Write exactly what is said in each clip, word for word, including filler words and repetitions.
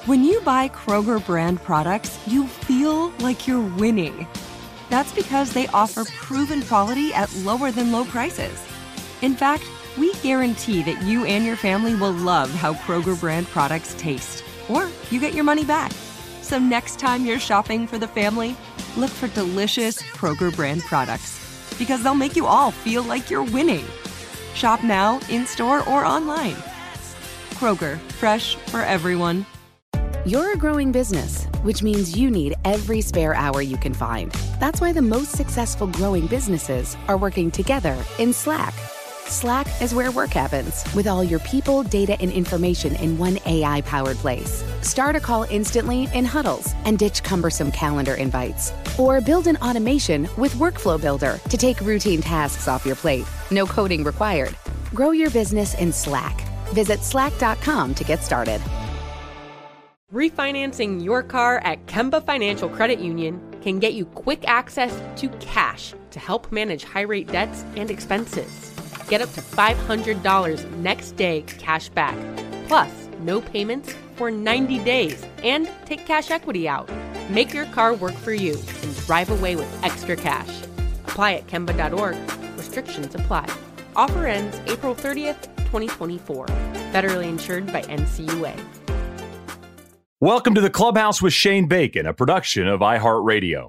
When you buy Kroger brand products, you feel like you're winning. That's because they offer proven quality at lower than low prices. In fact, we guarantee that you and your family will love how Kroger brand products taste, or you get your money back. So next time you're shopping for the family, look for delicious Kroger brand products, because they'll make you all feel like you're winning. Shop now, in-store, or online. Kroger, fresh for everyone. You're a growing business, which means you need every spare hour you can find. That's why the most successful growing businesses are working together in Slack. Slack is where work happens, with all your people, data, and information in one A I-powered place. Start a call instantly in huddles and ditch cumbersome calendar invites. Or build an automation with Workflow Builder to take routine tasks off your plate. No coding required. Grow your business in Slack. Visit slack dot com to get started. Refinancing your car at Kemba Financial Credit Union can get you quick access to cash to help manage high-rate debts and expenses. Get up to five hundred dollars next day cash back, plus no payments for ninety days, and take cash equity out. Make your car work for you and drive away with extra cash. Apply at Kemba dot org. Restrictions apply. Offer ends April thirtieth, twenty twenty-four. Federally insured by N C U A. Welcome to the Clubhouse with Shane Bacon, a production of iHeartRadio.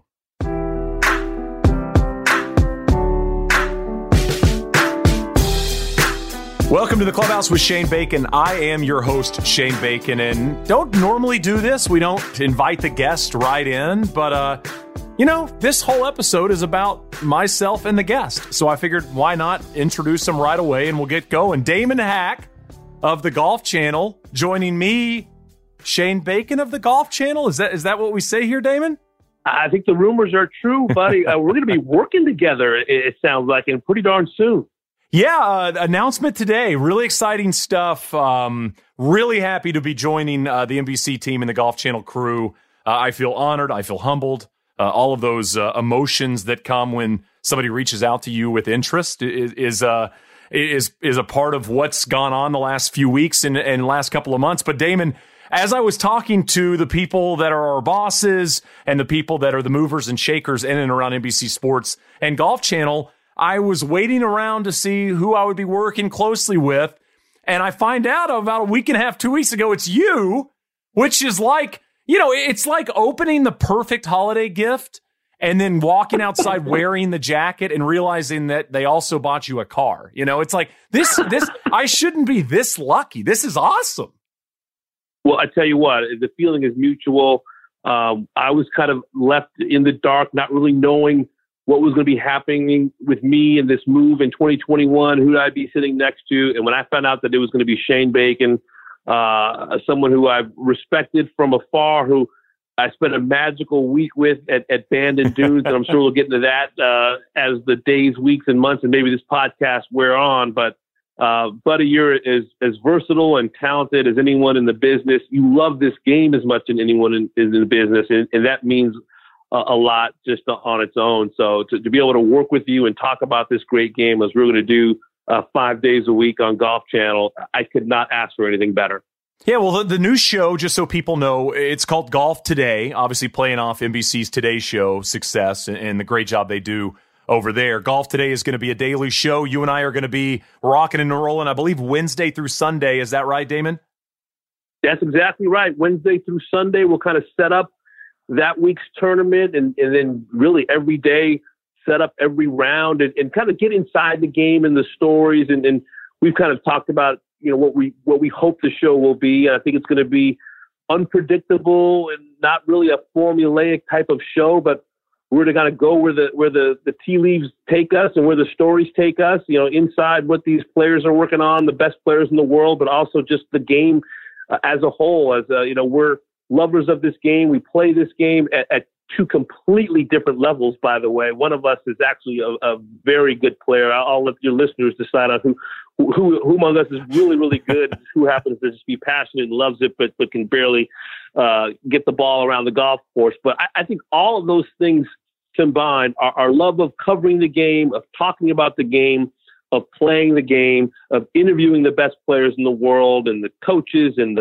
Welcome to the Clubhouse with Shane Bacon. I am your host, Shane Bacon, and don't normally do this. We don't invite the guest right in, but, uh, you know, this whole episode is about myself and the guest. So I figured, why not introduce him right away, and we'll get going. Damon Hack of the Golf Channel joining me. Shane Bacon of the Golf Channel. Is that is that what we say here, Damon? I think the rumors are true, buddy. uh, we're going to be working together, it, it sounds like, and pretty darn soon. Yeah, uh, announcement today. Really exciting stuff. Um, really happy to be joining uh, the N B C team and the Golf Channel crew. Uh, I feel honored. I feel humbled. Uh, all of those uh, emotions that come when somebody reaches out to you with interest is is uh, is, is a part of what's gone on the last few weeks and, and last couple of months. But Damon, as I was talking to the people that are our bosses and the people that are the movers and shakers in and around N B C Sports and Golf Channel, I was waiting around to see who I would be working closely with. And I find out about a week and a half, two weeks ago, it's you, which is like, you know, it's like opening the perfect holiday gift and then walking outside wearing the jacket and realizing that they also bought you a car. You know, it's like this, this, I shouldn't be this lucky. This is awesome. Well, I tell you what, the feeling is mutual. Um, I was kind of left in the dark, not really knowing what was going to be happening with me in this move in twenty twenty-one, who I'd be sitting next to. And when I found out that it was going to be Shane Bacon, uh, someone who I've respected from afar, who I spent a magical week with at, at Bandon Dunes, and I'm sure we'll get into that uh, as the days, weeks, and months, and maybe this podcast wear on. But uh, buddy, you're as, as versatile and talented as anyone in the business. You love this game as much as anyone in, in the business, and, and that means a, a lot just on its own. So to, to be able to work with you and talk about this great game as we're going to do uh, five days a week on Golf Channel, I could not ask for anything better. Yeah, well, the, the new show, just so people know, it's called Golf Today, obviously playing off N B C's Today Show success and, and the great job they do over there. Golf Today is going to be a daily show. You and I are going to be rocking and rolling, I believe, Wednesday through Sunday. Is that right, Damon? That's exactly right. Wednesday through Sunday, we'll kind of set up that week's tournament and, and then really every day set up every round and, and kind of get inside the game and the stories. And, and we've kind of talked about, you know, what we what we hope the show will be. I think it's going to be unpredictable and not really a formulaic type of show, but we're going to go where the where the, the tea leaves take us and where the stories take us, you know, inside what these players are working on, the best players in the world, but also just the game uh, as a whole. As uh, you know, we're lovers of this game. We play this game at, at two completely different levels, by the way. One of us is actually a, a very good player. I'll, I'll let your listeners decide on who, who, who among us is really, really good, who happens to just be passionate and loves it, but, but can barely uh, get the ball around the golf course. But I, I think all of those things combined, our, our love of covering the game, of talking about the game, of playing the game, of interviewing the best players in the world and the coaches and the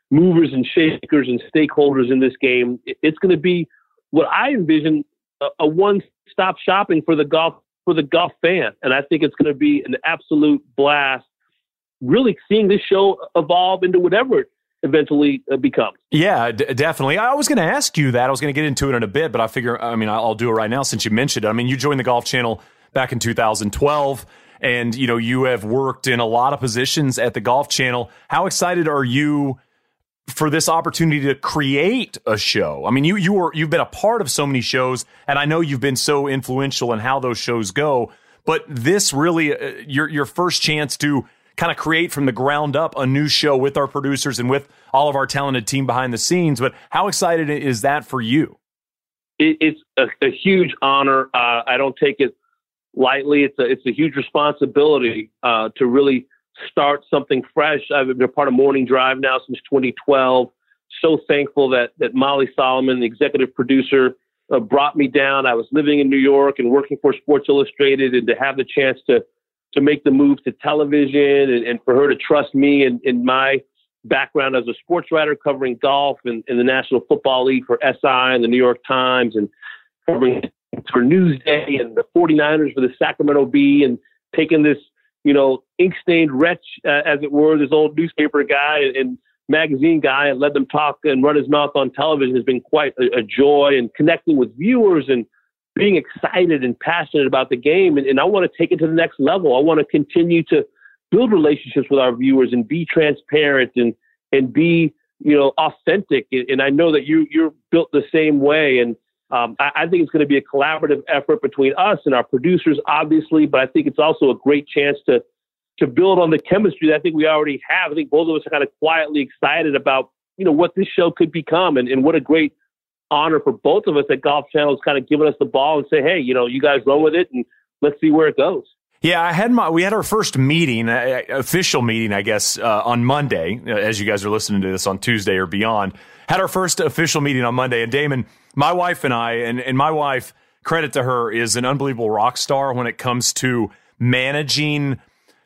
movers and shakers and stakeholders in this game. It's going to be what I envision a, a one-stop shopping for the golf for the golf fan, and I think it's going to be an absolute blast. Really seeing this show evolve into whatever it eventually uh, becomes. Yeah, d- definitely. I was going to ask you that. I was going to get into it in a bit, but I figure, I mean, I'll do it right now since you mentioned it. I mean, you joined the Golf Channel back in two thousand twelve, and, you know, you have worked in a lot of positions at the Golf Channel. How excited are you for this opportunity to create a show? I mean, you you were you've been a part of so many shows, and I know you've been so influential in how those shows go. But this really, uh, your your first chance to kind of create from the ground up a new show with our producers and with all of our talented team behind the scenes. But how excited is that for you? It, it's a, a huge honor. Uh, I don't take it lightly. It's a it's a huge responsibility uh, to really start something fresh. I've been a part of Morning Drive now since twenty twelve. So thankful that that Molly Solomon, the executive producer, uh, brought me down. I was living in New York and working for Sports Illustrated, and to have the chance to to make the move to television and, and for her to trust me in, in my background as a sports writer covering golf and, and the National Football League for S I and the New York Times, and covering for Newsday and the forty-niners for the Sacramento Bee, and taking this, you know, ink-stained wretch, uh, as it were, this old newspaper guy and, and magazine guy, and let them talk and run his mouth on television has been quite a, a joy, and connecting with viewers and being excited and passionate about the game. And, and I want to take it to the next level. I want to continue to build relationships with our viewers and be transparent and, and be, you know, authentic. And, and I know that you, you're built the same way. And um, I, I think it's going to be a collaborative effort between us and our producers, obviously, but I think it's also a great chance to, to build on the chemistry that I think we already have. I think both of us are kind of quietly excited about, you know, what this show could become, and, and what a great honor for both of us that Golf Channel is kind of giving us the ball and say, hey, you know, you guys run with it and let's see where it goes. Yeah, I had my, we had our first meeting, uh, official meeting, I guess, uh, on Monday, uh, as you guys are listening to this on Tuesday or beyond, had our first official meeting on Monday. And Damon, my wife and I, and, and my wife, credit to her, is an unbelievable rock star when it comes to managing,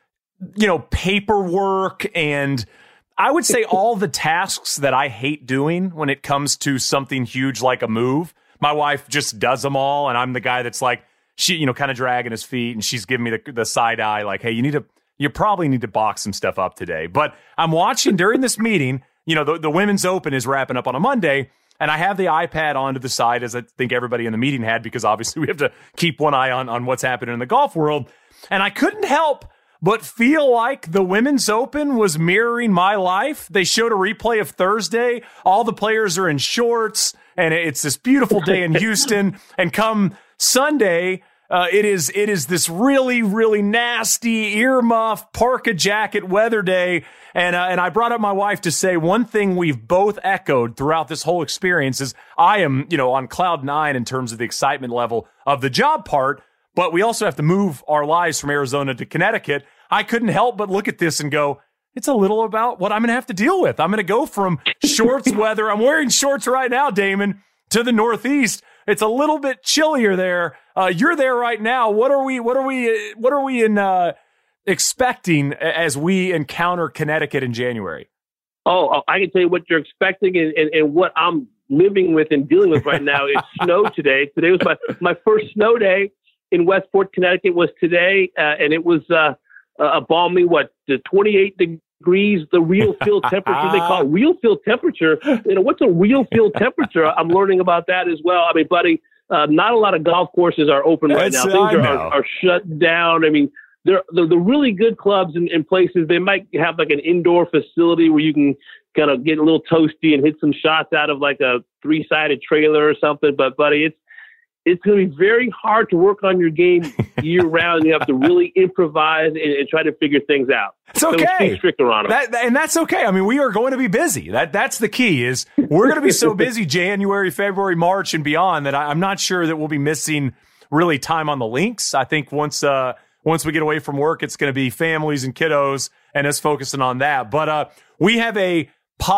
you know, paperwork and I would say all the tasks that I hate doing when it comes to something huge like a move. My wife just does them all, and I'm the guy that's like, she, you know, kind of dragging his feet, and she's giving me the, the side eye, like, hey, you need to, you probably need to box some stuff up today. But I'm watching during this meeting, you know, the, the Women's Open is wrapping up on a Monday, and I have the iPad on to the side, as I think everybody in the meeting had, because obviously we have to keep one eye on, on what's happening in the golf world. And I couldn't help but feel like the Women's Open was mirroring my life. They showed a replay of Thursday. All the players are in shorts, and it's this beautiful day in Houston. And come Sunday, uh, it is it is this really, really nasty earmuff, parka jacket weather day. And uh, and I brought up my wife to say one thing we've both echoed throughout this whole experience is I am, you know, on cloud nine in terms of the excitement level of the job part, but we also have to move our lives from Arizona to Connecticut. I couldn't help but look at this and go, it's a little about what I'm going to have to deal with. I'm going to go from shorts weather. I'm wearing shorts right now, Damon, to the Northeast. It's a little bit chillier there. Uh, you're there right now. What are we, what are we, what are we in, uh, expecting as we encounter Connecticut in January? Oh, I can tell you what you're expecting, and, and, and what I'm living with and dealing with right now is snow today. Today was my, my first snow day in Westport, Connecticut was today. Uh, and it was, uh, a balmy, what, the twenty-eight degrees, the real field temperature. They call it real field temperature. You know, what's a real field temperature? I'm learning about that as well. I mean, buddy, uh, not a lot of golf courses are open right That's, now. Things are, are, are shut down. I mean, they're, they're the really good clubs in, in places. They might have like an indoor facility where you can kind of get a little toasty and hit some shots out of like a three-sided trailer or something. But, buddy, it's, it's going to be very hard to work on your game year round. You have to really improvise and, and try to figure things out. It's okay. So it's stricter on them. That, and that's okay. I mean, we are going to be busy. That That's the key is we're going to be so busy January, February, March, and beyond that I, I'm not sure that we'll be missing really time on the links. I think once uh, once we get away from work, it's going to be families and kiddos and us focusing on that. But uh, we have a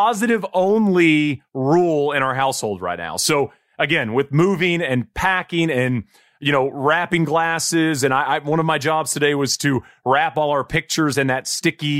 positive-only rule in our household right now. So, again, with moving and packing and, you know, wrapping glasses. And I, I, one of my jobs today was to wrap all our pictures in that sticky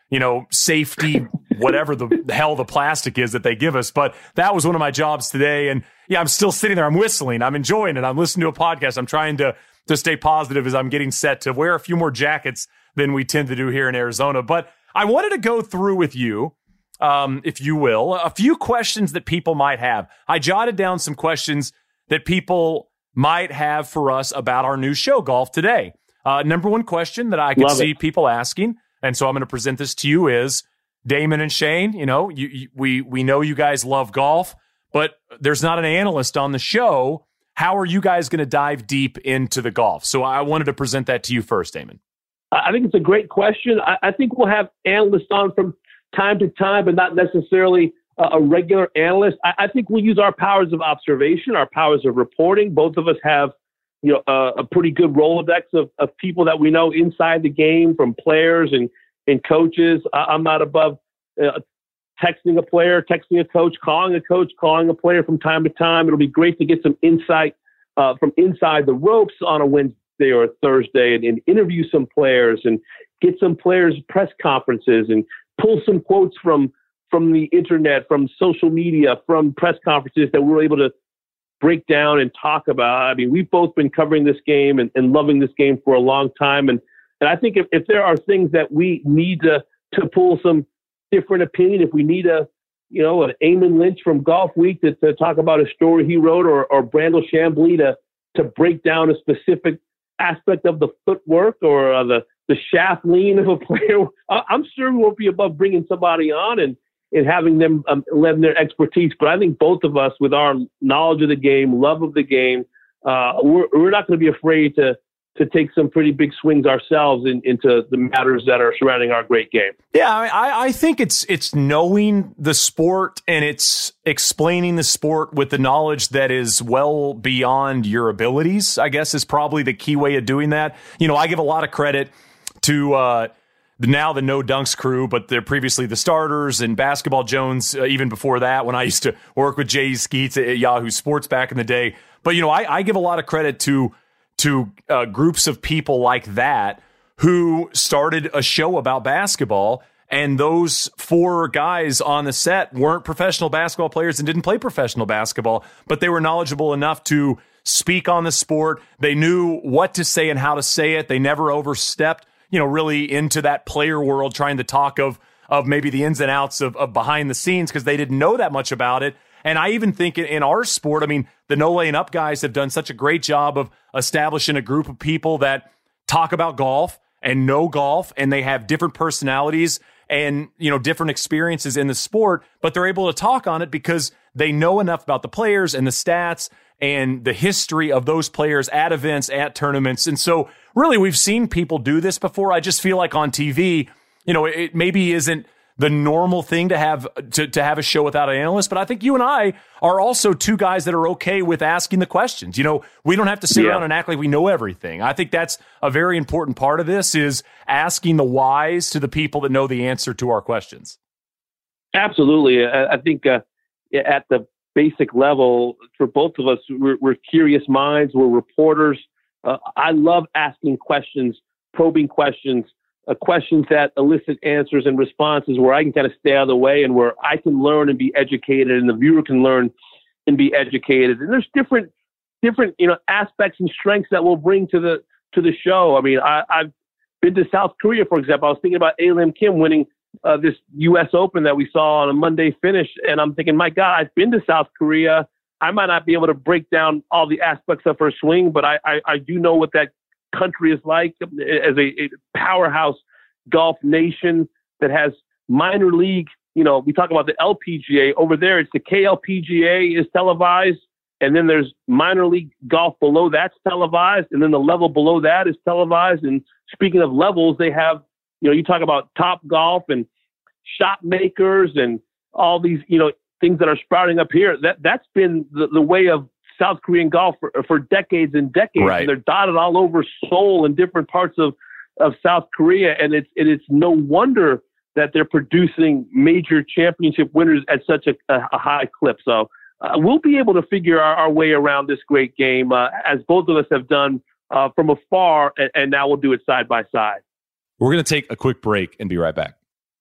you know, safety, whatever the hell the plastic is that they give us. But that was one of my jobs today. And yeah, I'm still sitting there. I'm whistling. I'm enjoying it. I'm listening to a podcast. I'm trying to, to stay positive as I'm getting set to wear a few more jackets than we tend to do here in Arizona. But I wanted to go through with you, um, if you will, a few questions that people might have. I jotted down some questions that people might have for us about our new show, Golf Today. Uh, number one question that I could Love see it. people asking, and so I'm going to present this to you, is Damon and Shane, you know, you, you, we we know you guys love golf, but there's not an analyst on the show. How are you guys going to dive deep into the golf? So I wanted to present that to you first, Damon. I think it's a great question. I, I think we'll have analysts on from time to time, but not necessarily uh, a regular analyst. I, I think we'll use our powers of observation, our powers of reporting. Both of us have, you know, uh, a pretty good Rolodex of, of people that we know inside the game, from players and, and coaches. I, I'm not above uh, texting a player, texting a coach, calling a coach, calling a player from time to time. It'll be great to get some insight uh, from inside the ropes on a Wednesday or a Thursday, and, and interview some players and get some players' press conferences and pull some quotes from from the internet, from social media, from press conferences that we're able to break down and talk about. I mean, we've both been covering this game and, and loving this game for a long time. And, and I think if, if there are things that we need to, to pull some different opinion, if we need a, you know, an Eamon Lynch from Golf Week to, to talk about a story he wrote, or, or Brandel Chambly to, to break down a specific aspect of the footwork or uh, the, the shaft lean of a player, I'm sure we won't be above bringing somebody on and, and having them um, lend their expertise. But I think both of us, with our knowledge of the game, love of the game, uh, we're, we're not going to be afraid to to take some pretty big swings ourselves in, into the matters that are surrounding our great game. Yeah, I, I think it's it's knowing the sport, and it's explaining the sport with the knowledge that is well beyond your abilities, I guess, is probably the key way of doing that. You know, I give a lot of credit to uh, now the No Dunks crew, but they're previously the Starters and Basketball Jones, uh, even before that, when I used to work with Jay Skeets at Yahoo Sports back in the day. But, you know, I, I give a lot of credit to to uh, groups of people like that who started a show about basketball, and those four guys on the set weren't professional basketball players and didn't play professional basketball, but they were knowledgeable enough to speak on the sport. They knew what to say and how to say it. They never overstepped, you know, really into that player world, trying to talk of of maybe the ins and outs of, of behind the scenes, because they didn't know that much about it. And I even think in our sport, I mean, the No Laying Up guys have done such a great job of establishing a group of people that talk about golf and know golf, and they have different personalities and, you know, different experiences in the sport, but they're able to talk on it because they know enough about the players and the stats and the history of those players at events, at tournaments. And so really, we've seen people do this before. I just feel like on T V, you know, it maybe isn't the normal thing to have to, to have a show without an analyst, but I think you and I are also two guys that are okay with asking the questions. You know, we don't have to sit yeah. around and act like we know everything. I think that's a very important part of this, is asking the whys to the people that know the answer to our questions. Absolutely. I, I think uh, at the basic level, for both of us, we're, we're curious minds, we're reporters. Uh, I love asking questions, probing questions, Uh, questions that elicit answers and responses where I can kind of stay out of the way and where I can learn and be educated, and the viewer can learn and be educated. And there's different, different, you know, aspects and strengths that we'll bring to the to the show. I mean, I, I've been to South Korea, for example. I was thinking about A-Lim Kim winning uh, this U S Open that we saw on a Monday finish, and I'm thinking, my God, I've been to South Korea. I might not be able to break down all the aspects of her swing, but I, I, I do know what that country is like as a, a powerhouse golf nation that has minor league. You know, we talk about the L P G A over there. It's the K L P G A is televised, and then there's minor league golf below that's televised, and then the level below that is televised. And speaking of levels, they have, you know, you talk about Top Golf and shot makers and all these, you know, things that are sprouting up here. That that's been the, the way of South Korean golf for, for decades and decades. Right. And they're dotted all over Seoul and different parts of, of South Korea. And it's, and it's no wonder that they're producing major championship winners at such a, a high clip. So uh, we'll be able to figure our, our way around this great game, uh, as both of us have done uh, from afar. And, and now we'll do it side by side. We're going to take a quick break and be right back.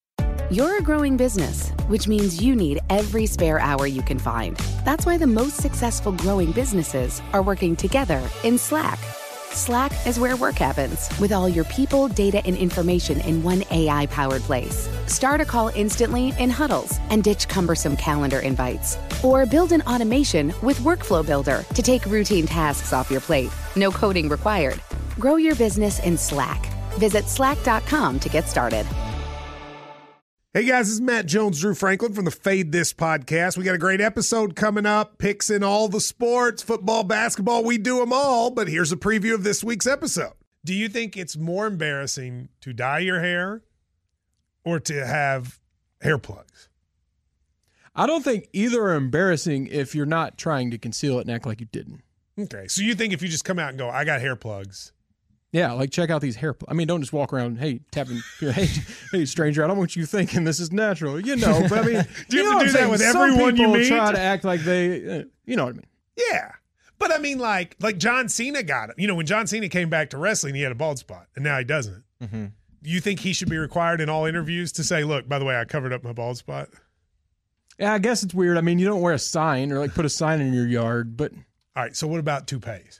You're a growing business, which means you need every spare hour you can find. That's why the most successful growing businesses are working together in Slack. Slack is where work happens, with all your people, data, and information in one A I-powered place. Start a call instantly in huddles and ditch cumbersome calendar invites. Or build an automation with Workflow Builder to take routine tasks off your plate. No coding required. Grow your business in Slack. Visit slack dot com to get started. Hey guys, this is Matt Jones, Drew Franklin from the Fade This podcast. We got a great episode coming up, picks in all the sports, football, basketball, we do them all, but here's a preview of this week's episode. Do you think it's more embarrassing to dye your hair or to have hair plugs? I don't think either are embarrassing if you're not trying to conceal it and act like you didn't. Okay, so you think if you just come out and go, I got hair plugs. Yeah, like check out these hair plugs. I mean, don't just walk around, hey, tapping, hey, hey, stranger, I don't want you thinking this is natural. You know, but I mean, do you, you have to do that with everyone you meet? Try to act like they, uh, you know what I mean? Yeah, but I mean, like, like John Cena got it. You know, when John Cena came back to wrestling, he had a bald spot, and now he doesn't. Mm-hmm. You think he should be required in all interviews to say, look, by the way, I covered up my bald spot? Yeah, I guess it's weird. I mean, you don't wear a sign or like put a sign in your yard, but. All right, so what about toupees?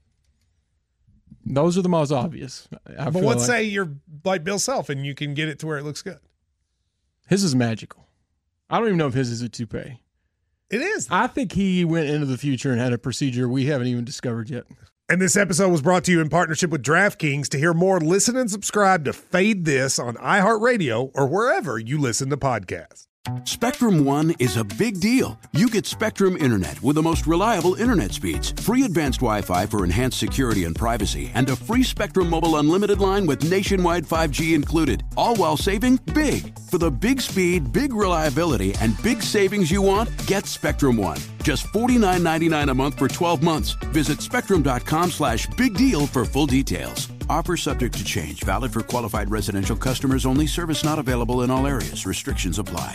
Those are the most obvious. I but let's like. say you're like Bill Self and you can get it to where it looks good. His is magical. I don't even know if his is a toupee. It is. I think he went into the future and had a procedure we haven't even discovered yet. And this episode was brought to you in partnership with DraftKings. To hear more, listen and subscribe to Fade This on iHeartRadio or wherever you listen to podcasts. Spectrum One is a big deal. You get Spectrum Internet with the most reliable internet speeds, free advanced Wi-Fi for enhanced security and privacy, and a free Spectrum Mobile Unlimited line with nationwide five G included, all while saving big. For the big speed, big reliability, and big savings you want, get Spectrum One. Just forty-nine ninety-nine a month for twelve months. Visit spectrum.com slash big deal for full details. Offer subject to change. Valid for qualified residential customers only. Service not available in all areas. Restrictions apply.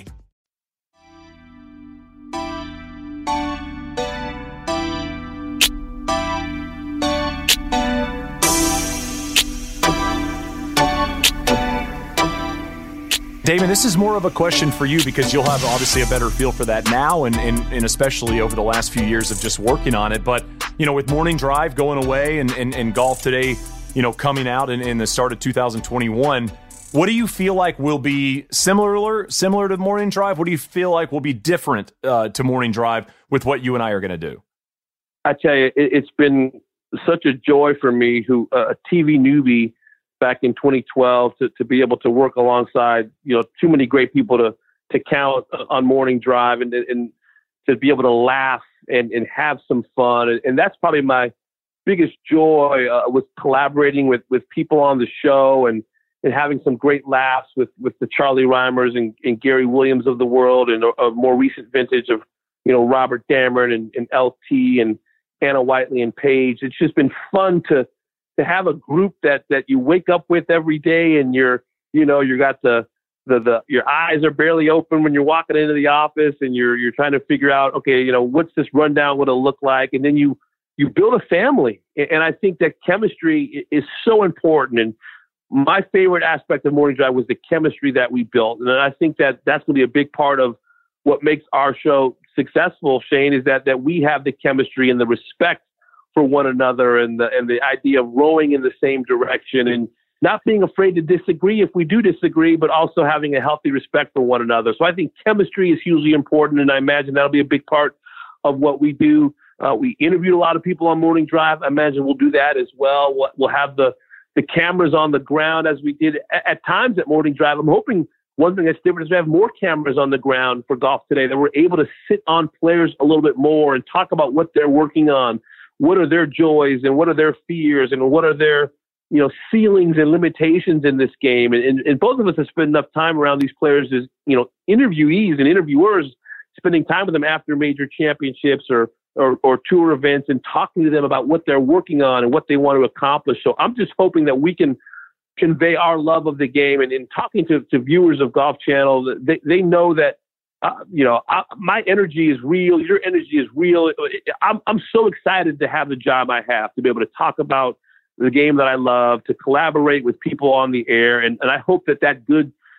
Damon, this is more of a question for you because you'll have obviously a better feel for that now and, and, and especially over the last few years of just working on it. But, you know, with Morning Drive going away and, and, and Golf Today, you know, coming out in, in the start of two thousand twenty-one, what do you feel like will be similar similar to Morning Drive? What do you feel like will be different uh, to Morning Drive with what you and I are going to do? I tell you, it, it's been such a joy for me, who uh, a T V newbie back in twenty twelve, to, to be able to work alongside, you know, too many great people to to count on Morning Drive and and to be able to laugh and, and have some fun. And, and that's probably my biggest joy uh, with collaborating with, with people on the show and, and having some great laughs with, with the Charlie Reimers and, and Gary Williams of the world, and a, a more recent vintage of, you know, Robert Dameron and, and L T and Anna Whiteley and Paige. It's just been fun to to have a group that, that you wake up with every day, and you're, you know, you got the, the, the, your eyes are barely open when you're walking into the office, and you're, you're trying to figure out, okay, you know, what's this rundown going to look like? And then you, you build a family. And I think that chemistry is so important. And my favorite aspect of Morning Drive was the chemistry that we built. And I think that that's going to be a big part of what makes our show successful, Shane, is that, that we have the chemistry and the respect for one another, and the, and the idea of rowing in the same direction and not being afraid to disagree if we do disagree, but also having a healthy respect for one another. So I think chemistry is hugely important, and I imagine that'll be a big part of what we do. Uh, we interviewed a lot of people on Morning Drive. I imagine we'll do that as well. We'll, we'll have the, the cameras on the ground as we did at, at times at Morning Drive. I'm hoping one thing that's different is we have more cameras on the ground for Golf Today, that we're able to sit on players a little bit more and talk about what they're working on. What are their joys and what are their fears and what are their, you know, ceilings and limitations in this game? And, and, and both of us have spent enough time around these players as, you know, interviewees and interviewers, spending time with them after major championships or, or, or tour events and talking to them about what they're working on and what they want to accomplish. So I'm just hoping that we can convey our love of the game, and in talking to, to viewers of Golf Channel, they, they know that, Uh, you know, I, my energy is real. Your energy is real. I'm I'm so excited to have the job I have, to be able to talk about the game that I love, to collaborate with people on the air. And, and I hope that that good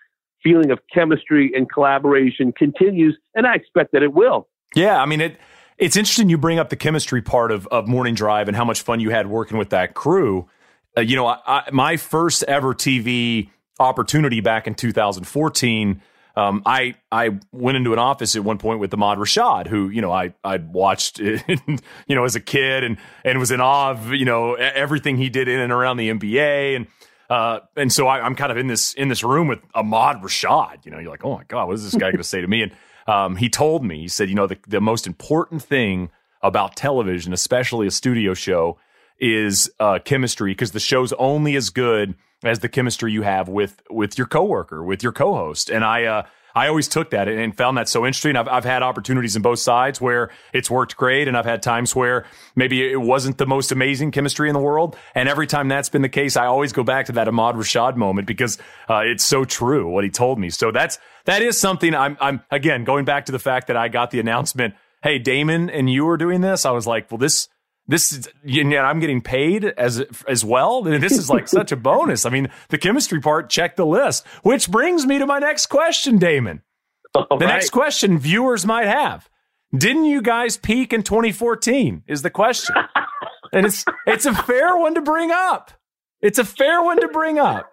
feeling of chemistry and collaboration continues, and I expect that it will. Yeah, I mean, it. It's interesting you bring up the chemistry part of, of Morning Drive and how much fun you had working with that crew. Uh, you know, I, I, my first ever T V opportunity back in two thousand fourteen, um, I I went into an office at one point with Ahmad Rashad, who, you know, I I'd watched, it, you know, as a kid and and was in awe of, you know, everything he did in and around the N B A. And uh, and so I, I'm kind of in this in this room with Ahmad Rashad. You know, you're like, oh, my God, what is this guy going to say to me? And Um, he told me, he said, you know, the, the most important thing about television, especially a studio show, is uh, chemistry, because the show's only as good as the chemistry you have with with your coworker, with your co-host. And I uh, I always took that and found that so interesting. I've, I've had opportunities in both sides where it's worked great, and I've had times where maybe it wasn't the most amazing chemistry in the world. And every time that's been the case, I always go back to that Ahmad Rashad moment, because uh, it's so true what he told me. So that's that is something I'm, I'm, again, going back to the fact that I got the announcement, hey, Damon and you are doing this. I was like, well, this, this is, you know, I'm getting paid as, as well. This is like such a bonus. I mean, the chemistry part, check the list, which brings me to my next question, Damon. All the right. Next question viewers might have. Didn't you guys peak in twenty fourteen is the question. And it's, it's a fair one to bring up. It's a fair one to bring up.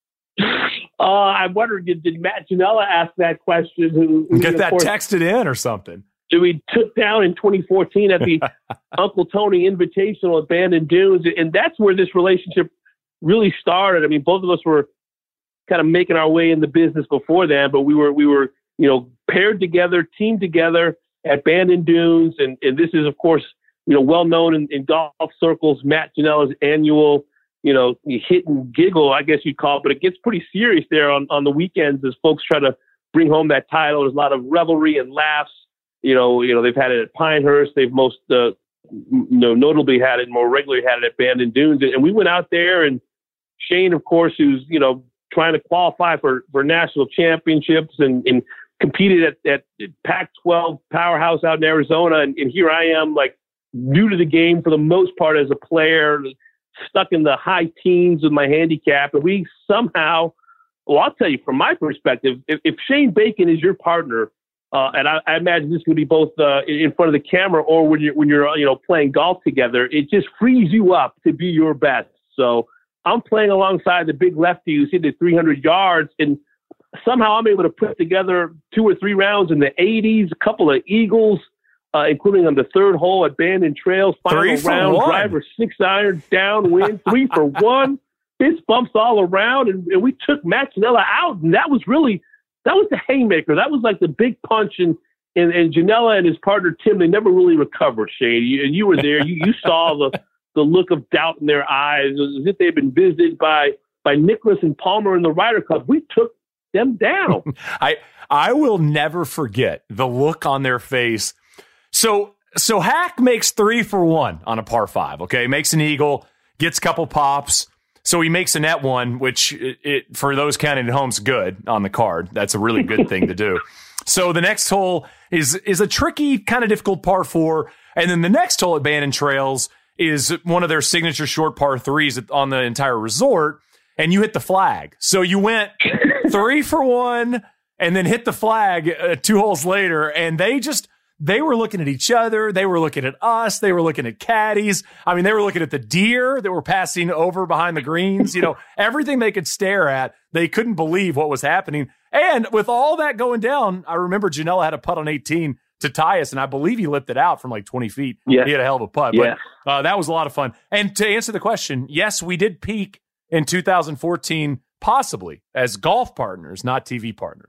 Uh, I'm wondering, did, did Matt Janella ask that question? Who, who Get that course, texted in or something. Who we took down in twenty fourteen at the Uncle Tony Invitational at Bandon Dunes. And that's where this relationship really started. I mean, both of us were kind of making our way in the business before that, but we were, we were, you know, paired together, teamed together at Bandon Dunes. And, and this is, of course, you know, well known in, in golf circles, Matt Janella's annual, you know, hit and giggle, I guess you'd call it, but it gets pretty serious there on, on the weekends as folks try to bring home that title. There's a lot of revelry and laughs. You know, you know, they've had it at Pinehurst. They've most, uh, you know, notably had it, more regularly had it at Bandon Dunes. And we went out there, and Shane, of course, who's, you know, trying to qualify for, for national championships and, and competed at, at Pac twelve powerhouse out in Arizona. And, and here I am, like, new to the game for the most part as a player, stuck in the high teens with my handicap. And we somehow, well, I'll tell you from my perspective, if, if Shane Bacon is your partner, uh, and I, I imagine this could be both uh, in front of the camera or when you're, when you're, you know, playing golf together, it just frees you up to be your best. So I'm playing alongside the big lefty who's hit at three hundred yards, and somehow I'm able to put together two or three rounds in the eighties, a couple of eagles, Uh, including on the third hole at Bandon Trails, final round, one. driver, six iron, downwind, three for one, fist bumps all around, and, and we took Matt Janella out, and that was really, that was the haymaker. That was like the big punch, and and, and Janella and his partner Tim, they never really recovered, Shane, you, and you were there. You, you saw the, the look of doubt in their eyes, as if they'd been visited by, by Nicholas and Palmer in the Ryder Cup. We took them down. I I will never forget the look on their face. So, so Hack makes three for one on a par five. Okay, makes an eagle, gets a couple pops. So he makes a net one, which it, it for those counting at home's good on the card. That's a really good thing to do. So the next hole is is a tricky, kind of difficult par four, and then the next hole at Bandon Trails is one of their signature short par threes on the entire resort, and you hit the flag. So you went three for one, and then hit the flag uh, two holes later, and they just. They were looking at each other. They were looking at us. They were looking at caddies. I mean, they were looking at the deer that were passing over behind the greens. You know, everything they could stare at. They couldn't believe what was happening. And with all that going down, I remember Janella had a putt on eighteen to tie us, and I believe he lifted out from like twenty feet. Yeah. He had a hell of a putt. Yeah. But uh, that was a lot of fun. And to answer the question, yes, we did peak in two thousand fourteen, possibly as golf partners, not T V partners.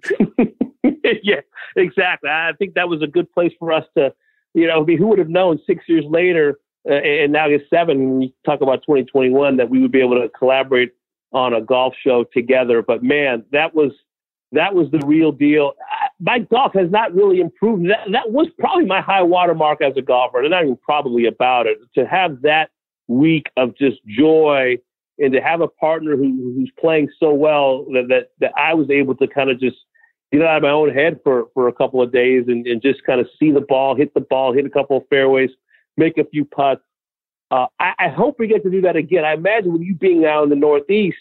Yeah, exactly. I think that was a good place for us to, you know, I mean, who would have known six years later, uh, and now it's seven, when you talk about twenty twenty-one, that we would be able to collaborate on a golf show together. But man, that was, that was the real deal. I, my golf has not really improved. That, that was probably my high watermark as a golfer. And not even probably about it. To have that week of just joy and to have a partner who, who's playing so well that, that, that I was able to kind of just get out of my own head for, for a couple of days and, and just kind of see the ball, hit the ball, hit a couple of fairways, make a few putts. Uh, I, I hope we get to do that again. I imagine with you being now in the Northeast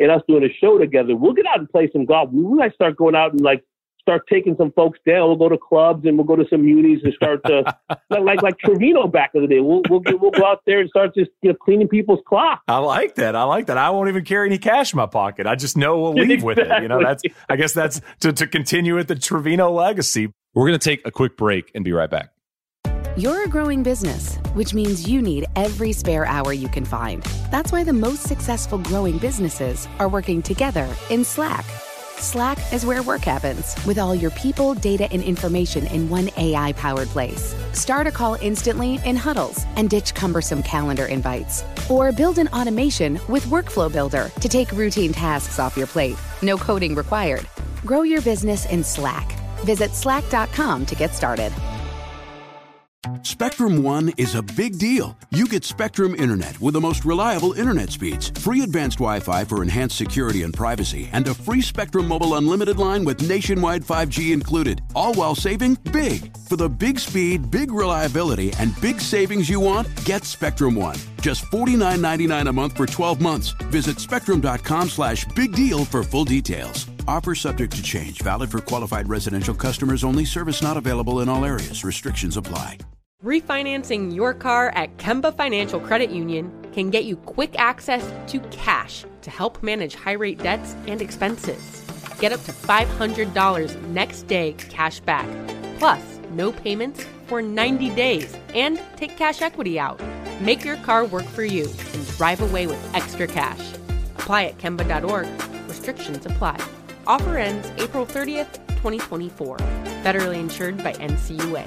and us doing a show together, we'll get out and play some golf. We might start going out and like start taking some folks down. We'll go to clubs and we'll go to some unis and start to like like Trevino back in the day. We'll we'll get, we'll go out there and start just you know cleaning people's clocks. I like that. I like that. I won't even carry any cash in my pocket. I just know we'll leave exactly. with it. You know, that's I guess that's to to continue with the Trevino legacy. We're going to take a quick break and be right back. You're a growing business, which means you need every spare hour you can find. That's why the most successful growing businesses are working together in Slack. Slack is where work happens, with all your people, data, and information in one A I-powered place. Start a call instantly in huddles and ditch cumbersome calendar invites. Or build an automation with Workflow Builder to take routine tasks off your plate. No coding required. Grow your business in Slack. Visit slack dot com to get started. Spectrum One is a big deal. You get Spectrum Internet with the most reliable internet speeds, free advanced Wi-Fi for enhanced security and privacy, and a free Spectrum Mobile unlimited line with nationwide five G included, all while saving big. For the big speed, big reliability, and big savings you want, get Spectrum One. Just forty-nine ninety-nine a month for twelve months. Visit spectrum.com slash big deal for full details. Offer subject to change. Valid for qualified residential customers only. Service not available in all areas. Restrictions apply. Refinancing your car at Kemba Financial Credit Union can get you quick access to cash to help manage high-rate debts and expenses. Get up to five hundred dollars next day cash back, plus no payments for ninety days, and take cash equity out. Make your car work for you and drive away with extra cash. Apply at Kemba dot org. Restrictions apply. Offer ends April thirtieth, twenty twenty-four. Federally insured by N C U A.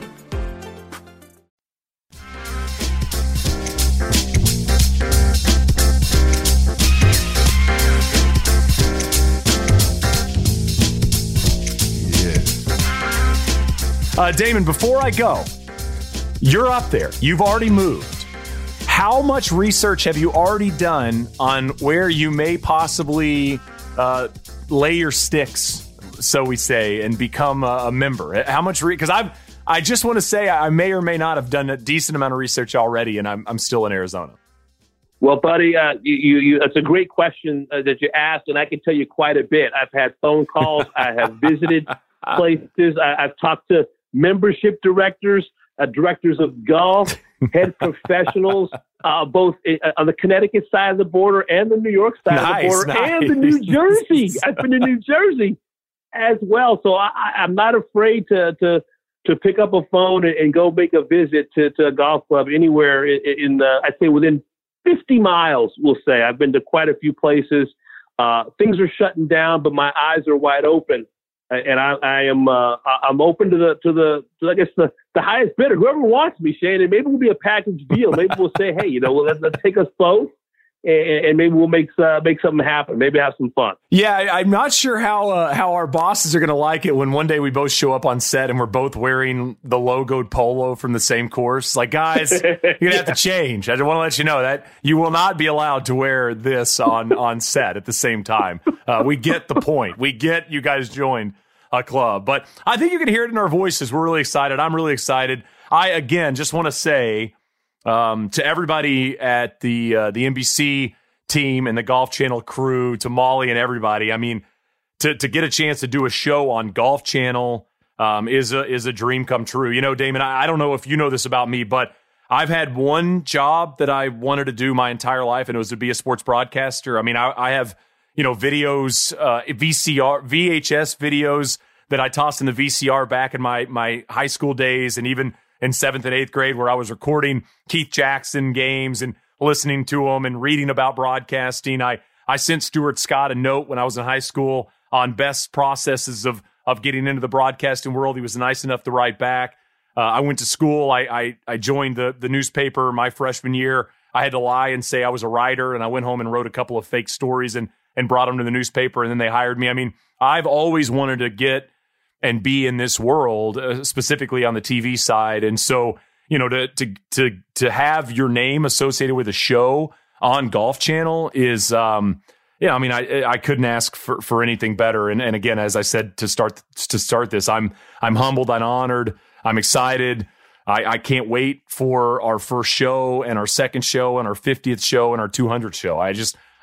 Uh, Damon, before I go, you're up there. You've already moved. How much research have you already done on where you may possibly uh, lay your sticks, so we say, and become a, a member? How much? Because re- I've I just want to say I may or may not have done a decent amount of research already, and I'm I'm still in Arizona. Well, buddy, uh, you, you, it's a great question uh, that you asked, and I can tell you quite a bit. I've had phone calls. I have visited places. I, I've talked to membership directors, uh, directors of golf, head professionals, uh, both uh, on the Connecticut side of the border and the New York side nice, of the border, nice. and the New Jersey. I've been to New Jersey as well, so I, I'm not afraid to to to pick up a phone and, and go make a visit to, to a golf club anywhere in, in the, I'd say within fifty miles. We'll say I've been to quite a few places. Uh, things are shutting down, but my eyes are wide open. And I, I am uh, I'm open to the to the to, I guess the, the highest bidder, whoever wants me, Shane. And maybe we'll be a package deal. Maybe we'll say, hey, you know, well, let's, let's take us both, and, and maybe we'll make uh, make something happen. Maybe have some fun. Yeah, I, I'm not sure how uh, how our bosses are going to like it when one day we both show up on set and we're both wearing the logoed polo from the same course. Like, guys, you're gonna have to change. I just want to let you know that you will not be allowed to wear this on on set at the same time. Uh, we get the point. We get you guys joined a club, but I think you can hear it in our voices. We're really excited. I'm really excited. I again just want to say um, to everybody at the uh, the N B C team and the Golf Channel crew, to Molly and everybody. I mean, to to get a chance to do a show on Golf Channel um, is a is a dream come true. You know, Damon, I, I don't know if you know this about me, but I've had one job that I wanted to do my entire life, and it was to be a sports broadcaster. I mean, I, I have. You know, videos, uh, V C R, V H S videos that I tossed in the V C R back in my my high school days, and even in seventh and eighth grade, where I was recording Keith Jackson games and listening to them and reading about broadcasting. I I sent Stuart Scott a note when I was in high school on best processes of of getting into the broadcasting world. He was nice enough to write back. Uh, I went to school. I, I I joined the the newspaper my freshman year. I had to lie and say I was a writer, and I went home and wrote a couple of fake stories and. and brought them to the newspaper, and then they hired me. I mean, I've always wanted to get and be in this world, uh, specifically on the T V side. And so, you know, to to to to have your name associated with a show on Golf Channel is, um, yeah, I mean, I I couldn't ask for, for anything better. And and again, as I said to start to start this, I'm I'm humbled, I'm honored, I'm excited. I, I can't wait for our first show and our second show and our fiftieth show and our two hundredth show. I just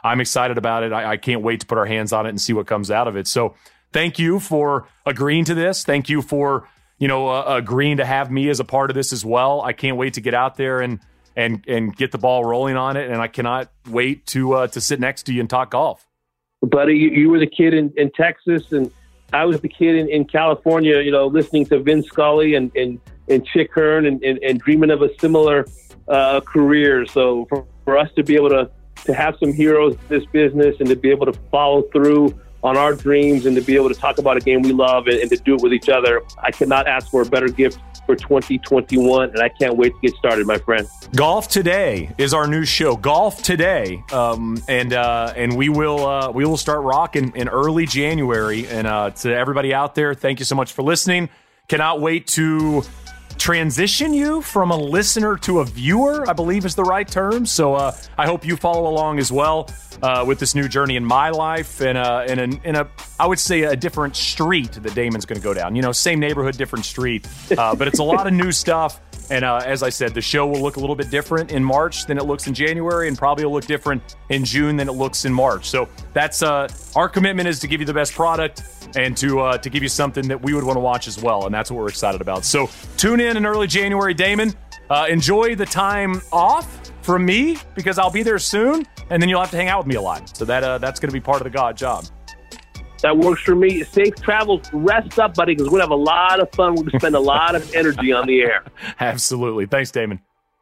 I'm excited about it. I, I can't wait to put our hands on it and see what comes out of it. So thank you for agreeing to this. Thank you for, you know, uh, agreeing to have me as a part of this as well. I can't wait to get out there and and and get the ball rolling on it. And I cannot wait to uh, to sit next to you and talk golf. Buddy, you, you were the kid in, in Texas, and I was the kid in, in California, you know, listening to Vin Scully and, and, and Chick Hearn and, and, and dreaming of a similar uh, career. So for, for us to be able to, to have some heroes in this business and to be able to follow through on our dreams and to be able to talk about a game we love and, and to do it with each other, I cannot ask for a better gift for twenty twenty-one, and I can't wait to get started, my friend. Golf Today is our new show. Golf Today, um, and uh, and we will uh, we will start rocking in early January. And uh, to everybody out there, thank you so much for listening. Cannot wait to transition you from a listener to a viewer, I believe is the right term. So uh, I hope you follow along as well uh, with this new journey in my life, and uh, in, a, in a, I would say, a different street that Damon's going to go down. You know, same neighborhood, different street, uh, but it's a lot of new stuff. And uh, as I said, the show will look a little bit different in March than it looks in January, and probably will look different in June than it looks in March. So that's uh, our commitment, is to give you the best product and to uh, to give you something that we would want to watch as well. And that's what we're excited about. So tune in in early January. Damon, uh, enjoy the time off from me, because I'll be there soon, and then you'll have to hang out with me a lot. So that uh, that's going to be part of the God job. That works for me. Safe travels. Rest up, buddy, because we're going to have a lot of fun. We're going to spend a lot of energy on the air. Absolutely. Thanks, Damon.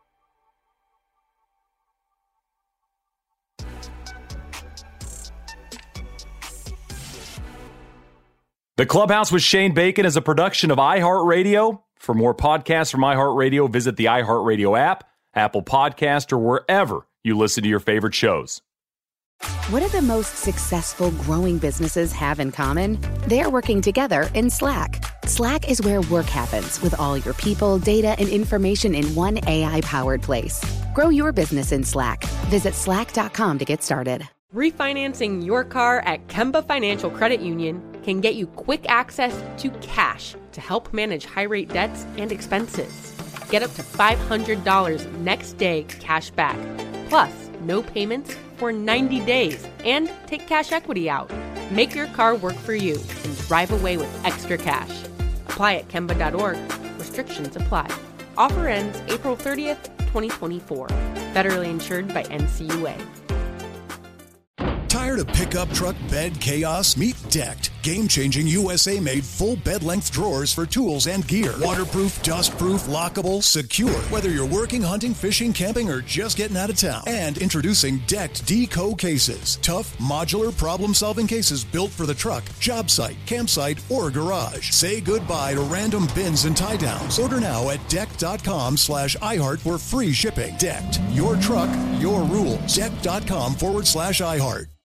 The Clubhouse with Shane Bacon is a production of iHeartRadio. For more podcasts from iHeartRadio, visit the iHeartRadio app, Apple Podcast, or wherever you listen to your favorite shows. What do the most successful growing businesses have in common? They're working together in Slack. Slack is where work happens, with all your people, data, and information in one A I-powered place. Grow your business in Slack. Visit slack dot com to get started. Refinancing your car at Kemba Financial Credit Union can get you quick access to cash to help manage high-rate debts and expenses. Get up to five hundred dollars next day cash back, plus no payments for ninety days, and take cash equity out. Make your car work for you and drive away with extra cash. Apply at Kemba dot org. Restrictions apply. Offer ends April thirtieth, twenty twenty-four. Federally insured by N C U A. Tired of pickup truck bed chaos? Meet Decked. Game-changing U S A-made full bed-length drawers for tools and gear. Waterproof, dust-proof, lockable, secure. Whether you're working, hunting, fishing, camping, or just getting out of town. And introducing Decked Deco cases. Tough, modular, problem-solving cases built for the truck, job site, campsite, or garage. Say goodbye to random bins and tie-downs. Order now at decked.com slash iHeart for free shipping. Decked. Your truck, your rules. Decked.com forward slash iHeart.